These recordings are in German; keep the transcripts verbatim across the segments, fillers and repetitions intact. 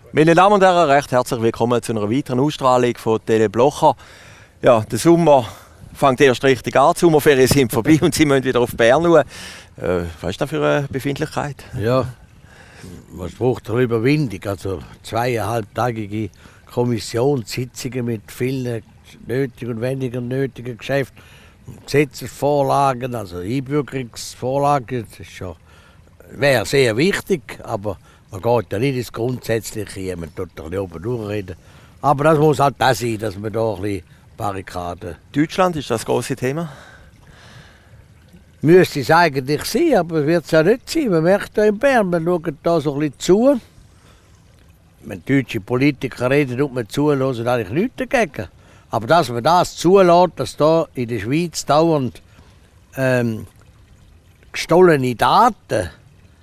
Meine Damen und Herren, recht herzlich willkommen zu einer weiteren Ausstrahlung von Tele Blocher. Ja, der Sommer fängt erst richtig an, die Sommerferien sind vorbei und Sie müssen wieder auf Bern schauen. Äh, was ist das für eine Befindlichkeit? Ja, was braucht er Überwindung? Also zweieinhalbtägige Kommissionssitzungen mit vielen nötigen und weniger nötigen Geschäften, Gesetzesvorlagen, also Einbürgerungsvorlagen, das ist schon, wäre sehr wichtig, aber man geht ja nicht ins Grundsätzliche, man tut ein bisschen oben durchreden. Aber das muss halt das sein, dass man da ein bisschen Barrikaden... Deutschland, ist das große Thema? Müsste es eigentlich sein, aber wird es ja nicht sein. Man merkt ja in Bern, man schaut da so ein bisschen zu. Wenn deutsche Politiker reden, tut man zuhören, eigentlich nichts dagegen. Aber dass man das zulässt, dass da in der Schweiz dauernd ähm, gestohlene Daten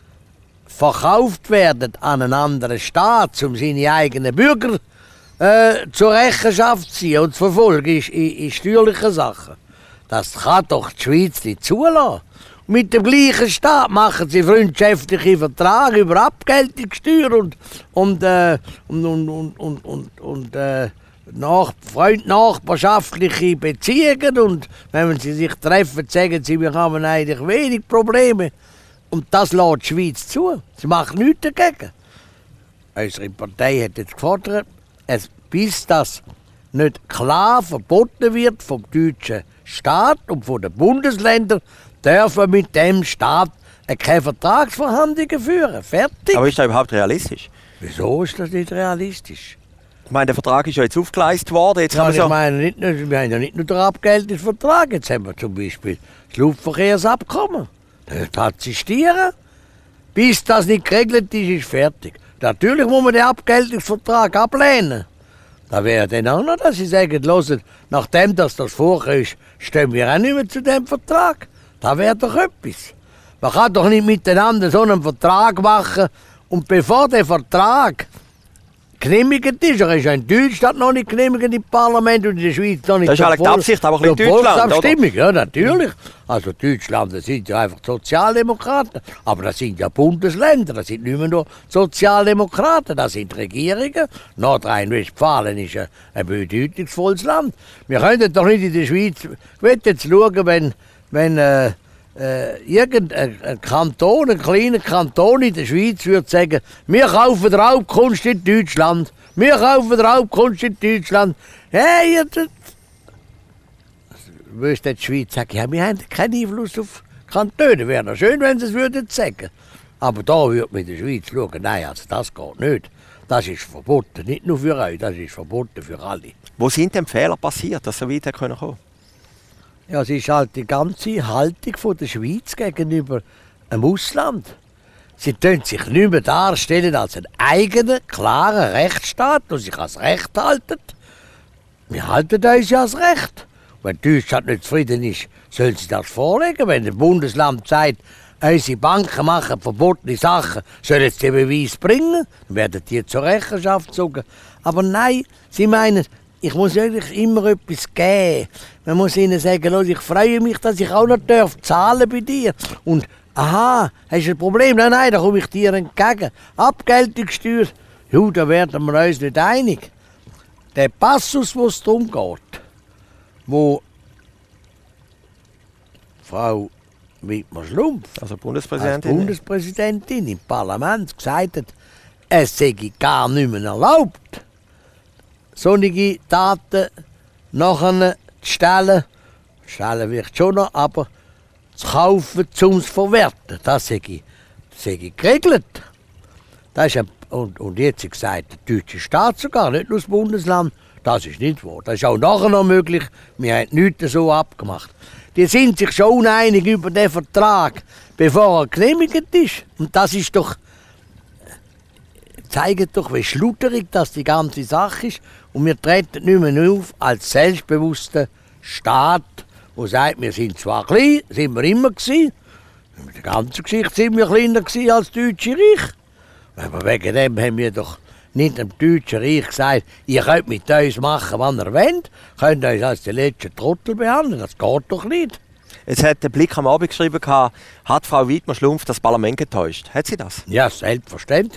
verkauft werden an einen anderen Staat, um seine eigenen Bürger äh, zur Rechenschaft zu ziehen und zu verfolgen in, in, in steuerlichen Sachen. Das kann doch die Schweiz nicht zulassen. Und mit dem gleichen Staat machen sie freundschaftliche Verträge über Abgeltungssteuer und, und, äh, und, und, und, und, und, und äh, nach, freund-nachbarschaftliche Beziehungen. Und wenn sie sich treffen, sagen sie, wir haben eigentlich wenig Probleme. Und das lässt die Schweiz zu. Sie macht nichts dagegen. Unsere Partei hat jetzt gefordert, es, bis das nicht klar verboten wird vom deutschen Staat und von den Bundesländern, dürfen mit dem Staat keine Vertragsverhandlungen führen. Fertig. Aber ist das überhaupt realistisch? Wieso ist das nicht realistisch? Ich meine, der Vertrag ist ja jetzt aufgeleistet worden. Jetzt Ja, kann man ich so meine, nicht nur, wir haben ja nicht nur den Abgeltungsvertrag, jetzt haben wir zum Beispiel das Luftverkehrsabkommen. Das existieren. Bis das nicht geregelt ist, ist fertig. Natürlich muss man den Abgeltungsvertrag ablehnen. Da wäre dann auch noch, dass sie sagen, hört, nachdem das, das vorkommt, ist, stehen wir auch nicht mehr zu dem Vertrag. Da wäre doch etwas. Man kann doch nicht miteinander so einen Vertrag machen und bevor der Vertrag genehmigt ist, er ist ja in Deutschland noch nicht genehmigt im Parlament und in der Schweiz noch nicht. Das ist eigentlich die Absicht, aber ein bisschen Deutschland, oder? Volksabstimmung, ja natürlich. Also Deutschland, das sind ja einfach Sozialdemokraten, aber das sind ja Bundesländer, das sind nicht mehr nur Sozialdemokraten, das sind Regierungen. Nordrhein-Westfalen ist ein, ein bedeutungsvolles Land. Wir können doch nicht in der Schweiz, ich will jetzt schauen, wenn, wenn äh, äh, irgendein Kanton, ein kleiner Kanton in der Schweiz würde sagen, wir kaufen Raubkunst in Deutschland, wir kaufen Raubkunst in Deutschland. Hey, das müsste die Schweiz sagen, ja, wir haben keinen Einfluss auf Kantone. Wäre doch schön, wenn sie es würden sagen. Aber da würde man in der Schweiz schauen, nein, also das geht nicht. Das ist verboten, nicht nur für euch, das ist verboten für alle. Wo sind denn Fehler passiert, dass so weit kommen konnte? Ja, es ist halt die ganze Haltung von der Schweiz gegenüber dem Ausland. Sie tun sich nicht mehr darstellen als einen eigenen, klaren Rechtsstaat, der sich als Recht halten. Wir halten uns ja als Recht. Wenn Deutschland nicht zufrieden ist, sollen sie das vorlegen. Wenn ein Bundesland sagt, unsere Banken machen verbotene Sachen, sollen sie den Beweis bringen, dann werden die zur Rechenschaft gezogen. Aber nein, sie meinen, ich muss wirklich immer etwas geben. Man muss ihnen sagen, los, ich freue mich, dass ich auch noch darf zahlen bei dir. Und aha, hast du ein Problem? Nein, nein, da komme ich dir entgegen. Abgeltungssteuer, ja, da werden wir uns nicht einig. Der Passus, wo es darum geht, wo Frau Wiedmer-Schlumpf, Also Bundespräsidentin. als Bundespräsidentin im Parlament gesagt hat, es sei gar nicht mehr erlaubt, solche Daten nachher zu stellen, stellen wird schon noch, aber zu kaufen, um es zu verwerten. Das sei, sei geregelt. Das ist ein, und, und jetzt hat gesagt, der deutsche Staat sogar, nicht nur das Bundesland, das ist nicht wahr. Das ist auch nachher noch möglich. Wir haben nichts so abgemacht. Die sind sich schon uneinig über den Vertrag, bevor er genehmigt ist. Und das ist doch, zeigt doch, wie schludrig das die ganze Sache ist. Und wir treten nicht mehr auf als selbstbewusster Staat, der sagt, wir sind zwar klein, sind wir immer gewesen. In der ganzen Geschichte sind wir kleiner gewesen als das Deutsche Reich. Aber wegen dem haben wir doch nicht dem Deutschen Reich gesagt, ihr könnt mit uns machen, was ihr wollt, könnt uns als die letzten Trottel behandeln. Das geht doch nicht. Jetzt hat der Blick am Abend geschrieben, hat Frau Wiedmer-Schlumpf das Parlament getäuscht. Hat sie das? Ja, selbstverständlich.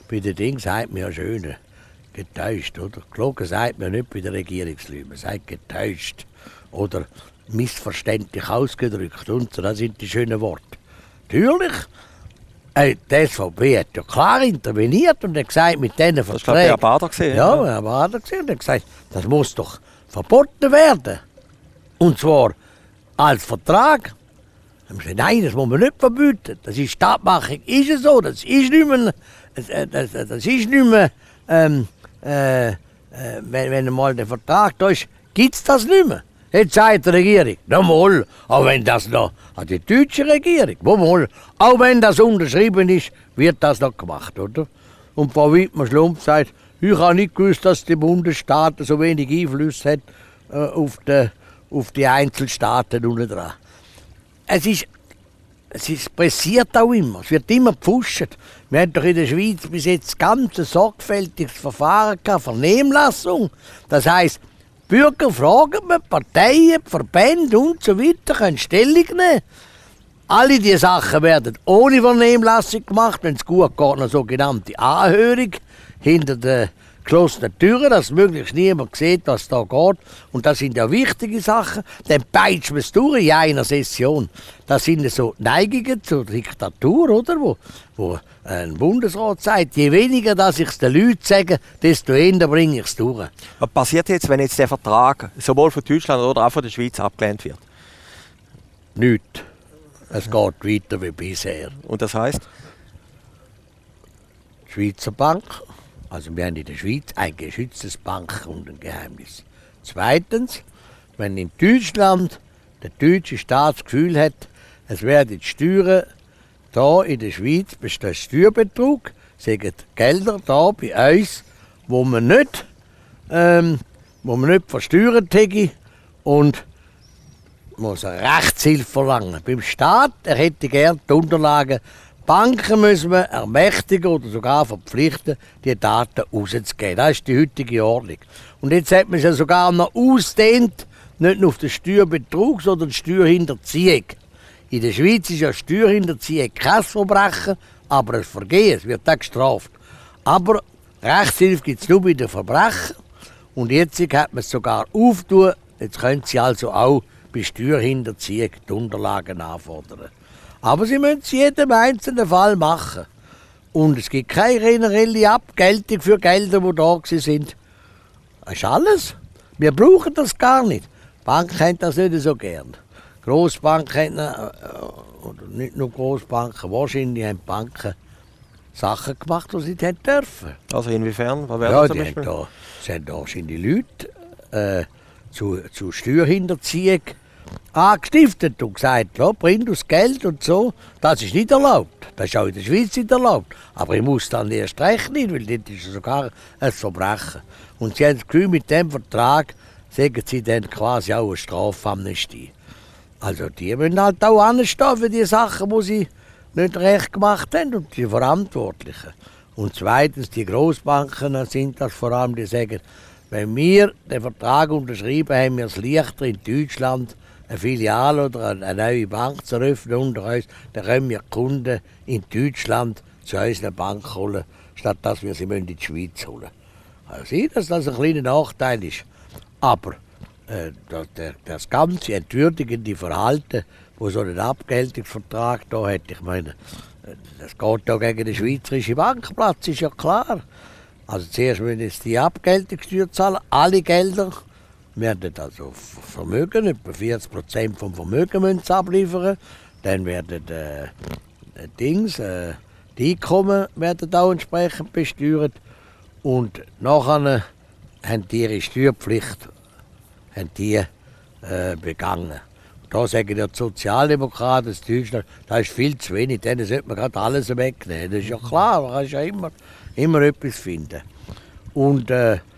bei den Dingen sagt man ja schön, getäuscht, oder? Gelogen sagt man nicht bei den Regierungsleuten, man sagt getäuscht oder missverständlich ausgedrückt und so, das sind die schönen Worte. Natürlich, äh, die S V P hat ja klar interveniert und hat gesagt, mit diesen Verträgen... Das war Herr Bader gesehen. Ja, Herr Bader gesehen und hat gesagt, das muss doch verboten werden. Und zwar als Vertrag. Dann haben sie gesagt, nein, das muss man nicht verbieten. Das ist Stadtmachung, ist es so, das ist nicht mehr... Das, das, das ist nicht mehr... Ähm, äh, äh, wenn, wenn einmal der Vertrag da ist, gibt es das nicht mehr. Jetzt sagt die Regierung, na mal, auch wenn das noch an die deutsche Regierung, mal, auch wenn das unterschrieben ist, wird das noch gemacht, oder? Und Frau Wittmann-Schlumpf sagt, ich habe nicht gewusst, dass die Bundesstaaten so wenig Einfluss hat äh, auf, die, auf die Einzelstaaten unten dran. Es ist, es ist passiert auch immer, es wird immer gepfuscht. Wir haben doch in der Schweiz bis jetzt ganz ein sorgfältiges Verfahren gehabt, Vernehmlassung. Das heisst, Bürger fragen wir, Parteien, Verbände und so weiter können Stellung nehmen. Alle diese Sachen werden ohne Vernehmlassung gemacht, wenn es gut geht, eine sogenannte Anhörung hinter den geschlossenen Türen, dass möglichst niemand sieht, was da geht. Und das sind ja wichtige Sachen. Dann peitschen wir es durch in einer Session. Das sind so Neigungen zur Diktatur, oder? Wo, wo ein Bundesrat sagt, je weniger dass ich es den Leuten sage, desto eher bringe ich es durch. Was passiert jetzt, wenn jetzt der Vertrag sowohl von Deutschland oder auch von der Schweiz abgelehnt wird? Nichts. Es geht weiter wie bisher. Und das heisst? Die Schweizer Bank. Also wir haben in der Schweiz ein geschütztes Bankkundengeheimnis. Zweitens, wenn in Deutschland der deutsche Staat das Gefühl hat, es werden die Steuern hier in der Schweiz besteht Steuerbetrug, sagen Gelder hier bei uns, wo man nicht, ähm, wo man nicht versteuert hätte und muss eine Rechtshilfe verlangen. Beim Staat, er hätte gerne die Unterlagen. Banken müssen wir ermächtigen oder sogar verpflichten, die Daten rauszugeben. Das ist die heutige Ordnung. Und jetzt hat man es ja sogar noch ausdehnt, nicht nur auf den Steuerbetrug, sondern die Steuerhinterziehung. In der Schweiz ist ja Steuerhinterziehung kein Verbrechen, aber ein Vergehen, es wird auch gestraft. Aber Rechtshilfe gibt es nur bei den Verbrechen. Und jetzt hat man es sogar aufgetan, jetzt können Sie also auch bei Steuerhinterziehung die Unterlagen anfordern. Aber Sie müssen es in jedem einzelnen Fall machen. Und es gibt keine generelle Abgeltung für Gelder, die da sind. Das ist alles. Wir brauchen das gar nicht. Die Banken haben das nicht so gern. Grossbanken, oder nicht nur Grossbanken, wahrscheinlich haben Banken Sachen gemacht, die sie nicht dürfen. Also inwiefern? Was wäre ja, das zum die Beispiel? haben da, sind da wahrscheinlich Leute äh, zu, zu Steuerhinterziehung angestiftet und gesagt, ja, bring das Geld und so. Das ist nicht erlaubt. Das ist auch in der Schweiz nicht erlaubt. Aber ich muss dann erst recht nicht, weil das ist sogar ein Verbrechen. Und sie haben das Gefühl, mit dem Vertrag sagen sie dann quasi auch eine Strafamnestie. Also die müssen halt auch anstehen für die Sachen, die sie nicht recht gemacht haben und die Verantwortlichen. Und zweitens, die Grossbanken sind das vor allem, die sagen, wenn wir den Vertrag unterschrieben haben, wir es leichter in Deutschland eine Filiale oder eine neue Bank zu eröffnen unter uns, dann können wir Kunden in Deutschland zu unserer Bank holen, statt dass wir sie in die Schweiz holen. Also sieht, dass das ein kleiner Nachteil ist. Aber äh, das, der, das ganze entwürdigende Verhalten, wo so ein Abgeltungsvertrag da hat, ich meine, das geht da gegen den Schweizerischen Bankplatz, ist ja klar. Also zuerst müssen jetzt die Abgeltungssteuer zahlen, alle Gelder werden also Vermögen, etwa vierzig Prozent vom Vermögen müssen sie abliefern. Dann werden äh, Dings, äh, die Einkommen werden auch entsprechend besteuert. Und nachher haben die ihre Steuerpflicht haben die, äh, begangen. Da sagen die Sozialdemokraten in Deutschland, das ist viel zu wenig, denen sollte man gerade alles wegnehmen. Das ist ja klar, man kann ja immer, immer etwas finden. Und äh, äh,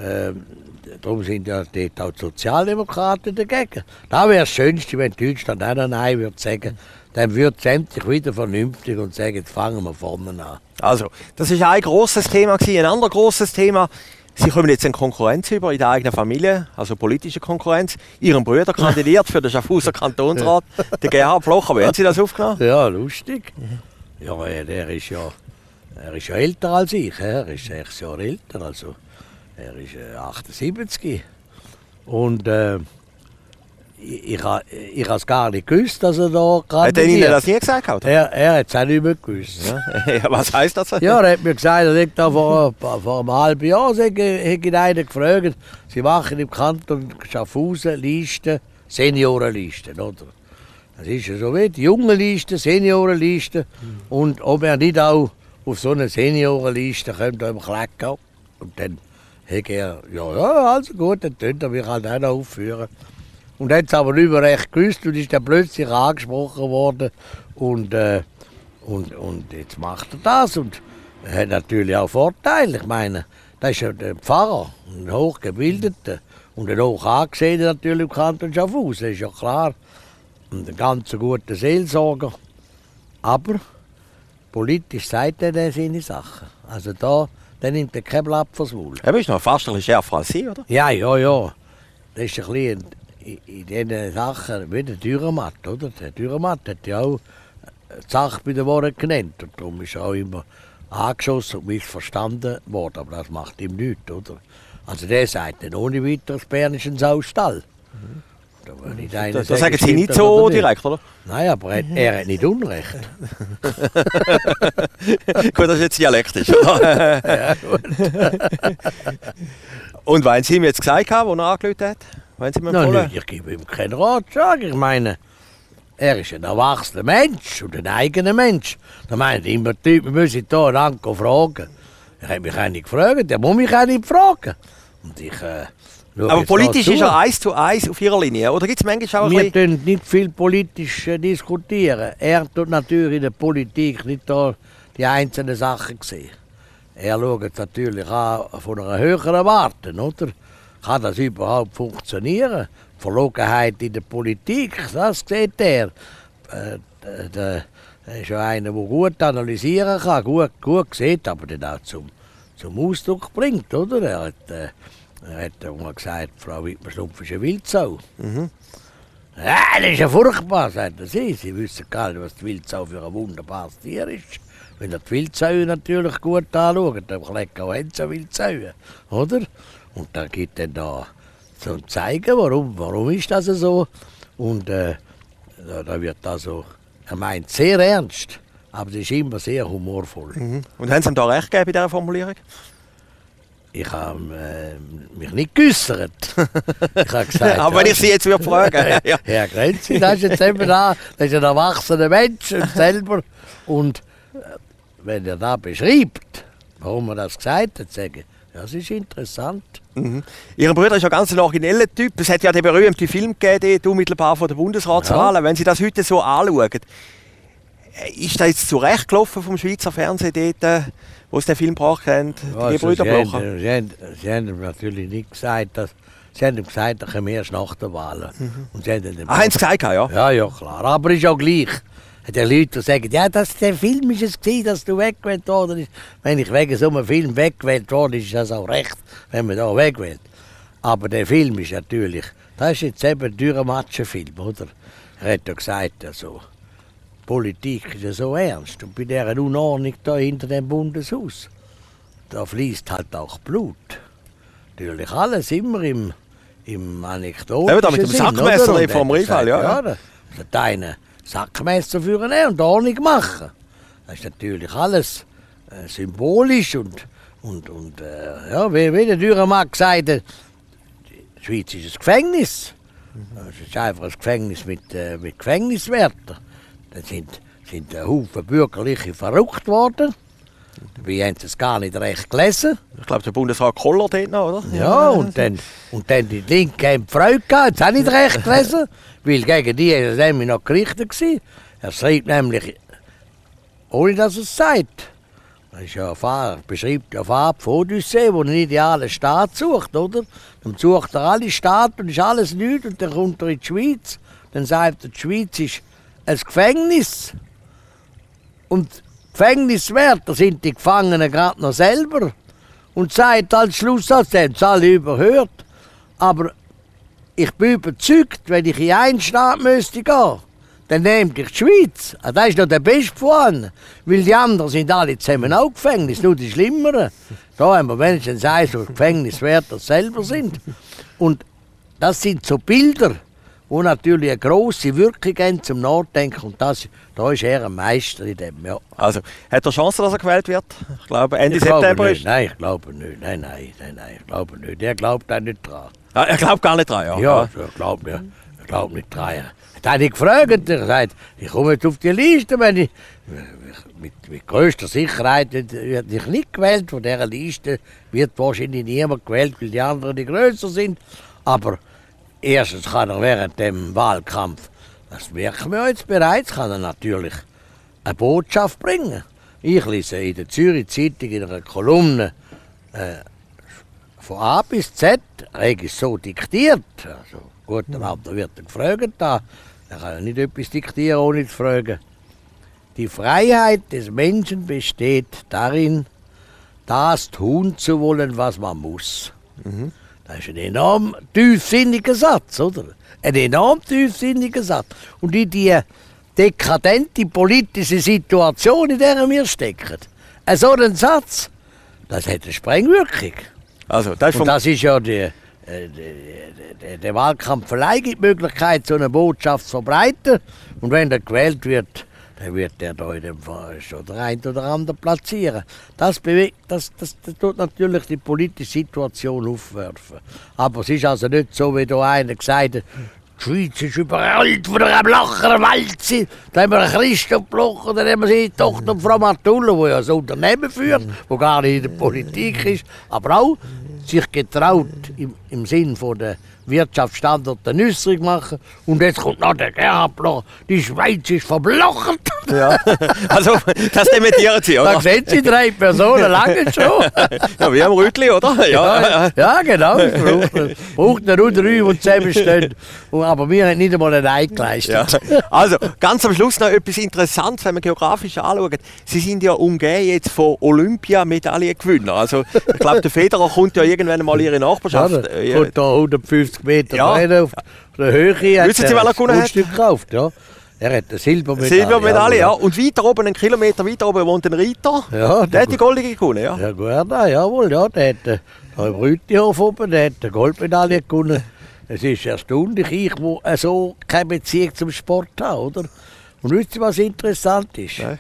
darum sind ja dort auch die Sozialdemokraten dagegen. Das wäre das Schönste, wenn Deutschland auch noch Nein würde sagen. Dann wird es endlich wieder vernünftig und sagen, jetzt fangen wir vorne an. Also, das war ein grosses Thema. Ein anderes grosses Thema. Sie kommen jetzt in Konkurrenz über in der eigenen Familie, also politische Konkurrenz. Ihren Bruder kandidiert für den Schaffhauser Kantonsrat, der Gerhard Blocher. Wie haben Sie das aufgenommen? Ja, lustig. Ja, der ist ja Er ist ja älter als ich, er ist sechs Jahre älter, also er ist äh, achtundsiebzig. Und äh, ich, ich, ich habe es gar nicht gewusst, dass er da kandidiert. Hat er Ihnen das nie gesagt? Oder? Er, er hat es auch nicht mehr gewusst. Ja. Ja, was heisst das? Ja, er hat mir gesagt, er hat da vor, vor einem halben Jahr hat ihn einer gefragt, sie machen im Kanton Schaffhausen Listen, Seniorenlisten, oder? Das ist ja so wie die Jungenliste, Seniorenliste. Mhm. Und ob er nicht auch auf so eine Seniorenliste kommt, da im Klecken. Und dann hat er, ja, ja, also gut, dann könnt er mich halt auch noch aufführen. Und hat es aber nicht mehr recht gewusst und ist dann plötzlich angesprochen worden. Und, äh, und, und jetzt macht er das. Und er hat natürlich auch Vorteile. Ich meine, das ist ja der Pfarrer, ein hochgebildeter und ein hoch angesehener natürlich im Kanton Schaffhausen, das ist ja klar. Und ein ganz guter Seelsorger. Aber politisch sagt er seine Sachen. Also da, der nimmt er kein Blatt fürs Maul. Er ist noch fast ein bisschen schärfer als Sie, oder? Ja, ja, ja. Das ist ein bisschen in, in diesen Sachen wie der Dürrematt, oder? Der Dürrematt hat ja auch die Sache bei den Worten genannt. Und darum ist er auch immer angeschossen und missverstanden worden. Aber das macht ihm nichts, oder? Also der sagt dann ohne weiteres Bern ist ein Saustall. Mhm. Da das das sagen Sie nicht so direkt, oder? Nein, aber er, er hat nicht Unrecht. Gut, das ist jetzt dialektisch, oder? Ja, gut. Und wenn Sie ihm jetzt gesagt haben, wo er angerufen hat? Wenn Sie mir Nein, ich gebe ihm keinen Ratschlag. Ich meine, er ist ein erwachsener Mensch und ein eigener Mensch. Da meint immer die Typen, wir müssen hier einen Anko fragen. Er hat mich auch nicht gefragt, er muss mich auch nicht fragen. Und ich... Äh, Aber politisch ist er eins zu eins auf Ihrer Linie, oder gibt es manchmal auch ein Wir können nicht viel politisch äh, diskutieren. Er tut natürlich in der Politik nicht da die einzelnen Sachen sehen. Er schaut natürlich an von einer höheren Warte, oder? Kann das überhaupt funktionieren? Verlogenheit in der Politik, das sieht er. Äh, der, der ist ja einer, der gut analysieren kann, gut, gut sieht, aber den auch zum, zum Ausdruck bringt, oder? Er hat, äh, Er hat mal gesagt, Frau Wittmer-Schlumpf ist eine Wildsau. Mhm. Ja, das ist ja furchtbar, sagt er. Sie, Sie wissen gar nicht, was die Wildsau für ein wunderbares Tier ist. Wenn ihr die Wildsau natürlich gut anschaut, dann kleckt auch eine Wildsau, oder? Und dann gibt er da so zeigen, warum, warum ist das so. Und äh, da, da wird also, er meint sehr ernst, aber es ist immer sehr humorvoll. Mhm. Und haben Sie ihm da recht gegeben bei dieser Formulierung? Ich habe äh, mich nicht geäussert. Ich habe gesagt, aber wenn ich Sie jetzt wieder frage. Ja, Herr Grenzi, das ist jetzt eben da, das ist ein erwachsener Mensch und selber. Und äh, wenn er da beschreibt, warum er das gesagt hat, sage ich, das ist interessant. Mhm. Ihr Bruder ist ja ganz ein origineller Typ. Es hat ja den berühmten Film gegeben, unmittelbar vor der Bundesratswahl. Ja. Wenn Sie das heute so anschauen, ist das jetzt zurecht gelaufen vom Schweizer Fernsehen dort, wo es den Film gebracht haben, ja, die Brüder Blocher? Sie, sie, haben, sie haben natürlich nicht gesagt, dass... Sie haben ihm gesagt, er komme erst nach der Wahl. Mhm. Und sie haben ah, haben Sie gesagt, ja? Ja, ja, klar. Aber ist auch gleich. Die Leute sagen, ja, das, der Film ist es gewesen, dass du weggewählt worden bist. Wenn ich wegen so einem Film weggewählt worden ist, ist das auch recht, wenn man da wegwählt. Aber der Film ist natürlich... Das ist jetzt eben ein Dürremattschen-Film, oder? Er hat ja gesagt, also... Politik ist ja so ernst und bei dieser Unordnung da hinter dem Bundeshaus, da fließt halt auch Blut. Natürlich alles immer im, im anekdotischen Sinn. Ja, mit dem Sackmesser vom Rival, ja. Ja, da hat einer Sackmesser führen und Ordnung machen. Das ist natürlich alles äh, symbolisch und, und, und äh, ja, wie, wie der Dürrematt gesagt hat, die Schweiz ist ein Gefängnis. Es ist einfach ein Gefängnis mit, äh, mit Gefängniswärtern. Da sind, sind ein Haufen Bürgerliche verrückt worden. Wir haben es gar nicht recht gelesen. Ich glaube, der Bundesrat Koller dort noch, oder? Ja, und dann, und dann die Linke haben Freude gehabt, haben es auch nicht recht gelesen. Weil gegen die war es nämlich noch gerichtet gewesen. Er schreibt nämlich, ohne dass er es sagt. Das ist ja er beschreibt ja Farbe von Odyssee, wo einen idealen Staat sucht, oder? Dann sucht er alle Staaten und ist alles nichts und dann kommt er in die Schweiz. Dann sagt er, die Schweiz ist ein Gefängnis. Und Gefängniswärter sind die Gefangenen gerade noch selber. Und sagt als Schlusssatz, das haben sie alle überhört. Aber ich bin überzeugt, wenn ich in einen Staat müsste gehen, dann nehmt dich die Schweiz. Ah, das ist noch der Beste von. Weil die anderen sind alle zusammen auch Gefängnis, nur die Schlimmeren. Da haben wir wenigstens eins, die Gefängniswärter selber sind. Und das sind so Bilder, die natürlich eine grosse Wirkung haben zum Nachdenken. Und das, da ist er ein Meister in dem. Ja. Also, hat er Chance, dass er gewählt wird? Ich glaube, Ende ich September glaube ist. nicht. Nein, ich glaube nicht. Nein, nein, nein, nein, ich glaube nicht. Er glaubt auch nicht dran. Ah, er glaubt gar nicht dran, ja. Ja, ich glaube ja. Ich glaube nicht dran. Da habe ich gefragt, er gesagt, ich komme jetzt auf die Liste, wenn ich, mit, mit größter Sicherheit werde ich nicht gewählt. Von dieser Liste wird wahrscheinlich niemand gewählt, weil die anderen die grösser sind. Aber erstens kann er während dem Wahlkampf, das merken wir jetzt bereits, kann er natürlich eine Botschaft bringen. Ich lese in der Zürich Zeitung in einer Kolumne äh, von A bis Z, Regis so diktiert. Also, gut, der andere wird dann gefragt, da. Er kann ja nicht etwas diktieren, ohne zu fragen. Die Freiheit des Menschen besteht darin, das tun zu wollen, was man muss. Mhm. Das ist ein enorm tiefsinniger Satz, oder? Ein enorm tiefsinniger Satz. Und in die dekadente politische Situation, in der wir stecken, ein so ein Satz, das hat eine Sprengwirkung. Also, das ist Und das ist ja die, äh, die, die, der Wahlkampf verleiht die Möglichkeit, so eine Botschaft zu verbreiten. Und wenn er gewählt wird, dann wird er da in dem Fall schon der ein oder andere platzieren. Das, bewegt, das, das, das tut natürlich die politische Situation aufwerfen. Aber es ist also nicht so, wie da einer gesagt hat, die Schweiz ist überrollt von einer blachen Walze. Dann haben wir einen Christoph Blocher, dann haben wir seine Tochter Frau Martulla, die ja ein Unternehmen führt, die gar nicht in der Politik ist, aber auch sich getraut, im, im Sinn von der Wirtschaftsstandort eine Äußerung machen. Und jetzt kommt noch der Gerhard Blocher, die Schweiz ist verblochert. Ja, also das dementieren Sie, oder? Da sehen Sie drei Personen lange schon. Ja, wie am Rütli, oder? Ja, ja, ja genau. Es braucht, braucht nur drei, die zusammenstehen. Aber wir haben nicht einmal ein Ei geleistet. Ja. Also, ganz am Schluss noch etwas Interessantes, wenn man geografisch anschaut. Sie sind ja umgeben jetzt von Olympiamedaillengewinnern. Also, ich glaube, der Federer kommt ja irgendwann mal in Ihre Nachbarschaft. Ja, der kommt da hundertfünfzig Meter ja. rein auf der Höhe. Wissen Sie, wer er gewonnen hat? Stück gekauft, ja. Er hat eine Silbermedaille. Silbermedaille, ja. Und weiter oben, einen Kilometer weiter oben, wohnt ein Reiter. Ja, der hat die Goldene gewonnen, ja. Ja, Guerda, jawohl, ja. Der hat äh, da im Rütihof oben, der hat eine Goldmedaille gewonnen. Es ist erstaunlich, ich, wo äh, so keine Beziehung zum Sport habe, oder? Und wisst ihr, was interessant ist? Nein.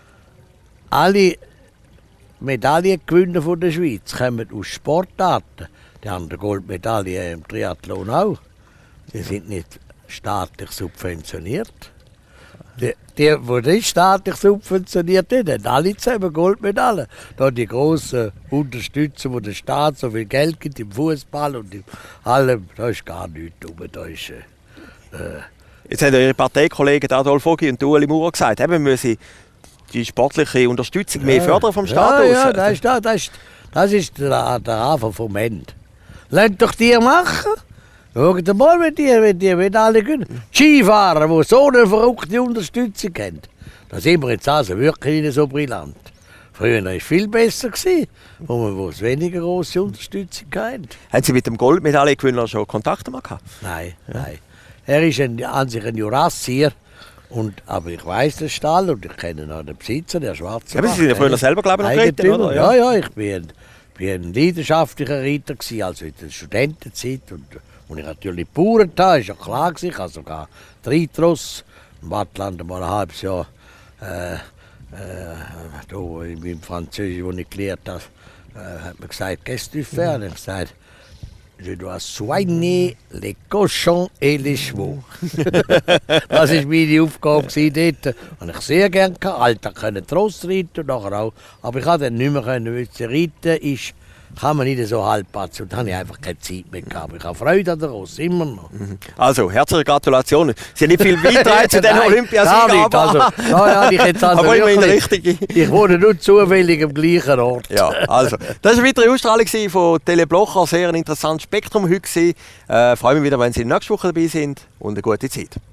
Alle Medaillengewinner von der Schweiz kommen aus Sportarten. Die haben eine Goldmedaille im Triathlon auch. Die sind nicht staatlich subventioniert. Die, die, die nicht staatlich subventioniert sind, haben alle zusammen Goldmedaillen. Da die grossen Unterstützer, die der Staat so viel Geld gibt im Fußball und in allem, da ist gar nichts drum. Da ist, äh, Jetzt haben ja Ihre Parteikollegen Adolf Ogi und Ueli Maurer gesagt, eben müssen die sportliche Unterstützung mehr fördern vom Staat ja, aus. Ja, das ist, das ist, das ist der, der Anfang vom Ende. Lasst doch die machen. Schaut mal, wenn die, wenn die Medaille gewinnen. Die Skifahrer, die so eine verrückte Unterstützung haben. Da sind wir jetzt also wirklich nicht so brillant. Früher war es viel besser, wo wir weniger grosse Unterstützung hatten. Haben Sie mit dem Goldmedaillengewinner schon Kontakt gehabt? Nein, ja. nein. Er ist ein, an sich ein Jurassier. Und, aber ich weiss den Stall und ich kenne auch den Besitzer, der Schwarze. Ja, aber Sie sind ja früher selber, glaube ich, noch geritten, oder? Ja, ja, ich bin, bin ein leidenschaftlicher Reiter gewesen, also in der Studentenzeit. Und, und ich natürlich Bauern da, ist ja klar gewesen. Ich habe sogar drei Tross im Wattland mal ein halbes Jahr äh, äh, da im Französisch, wo ich gelernt habe, äh, hat man gesagt, qu'est-ce que tu fais? Und ich gesagt, je dois soigner les cochons et les chevaux. Das war meine Aufgabe dort. Und ich sehr gerne gehabt. Alltag können Tross reiten, nachher auch. Aber ich konnte dann nicht mehr können, weil reiten ist, kann man nicht so halbpatzen. Und da habe ich einfach keine Zeit mehr gehabt. Ich habe Freude an der Ross, immer noch. Also, herzliche Gratulation. Sie haben nicht viel beitragen zu den Olympiasiegen, aber... Also, ja, ja, ich jetzt also aber immer in der wirklich, richtigen... Ich wohne nur zufällig am gleichen Ort. Ja, also, das war eine weitere Ausstrahlung von Tele Blocher. Sehr ein interessantes Spektrum heute. Äh, freue mich wieder, wenn Sie nächste Woche dabei sind und eine gute Zeit.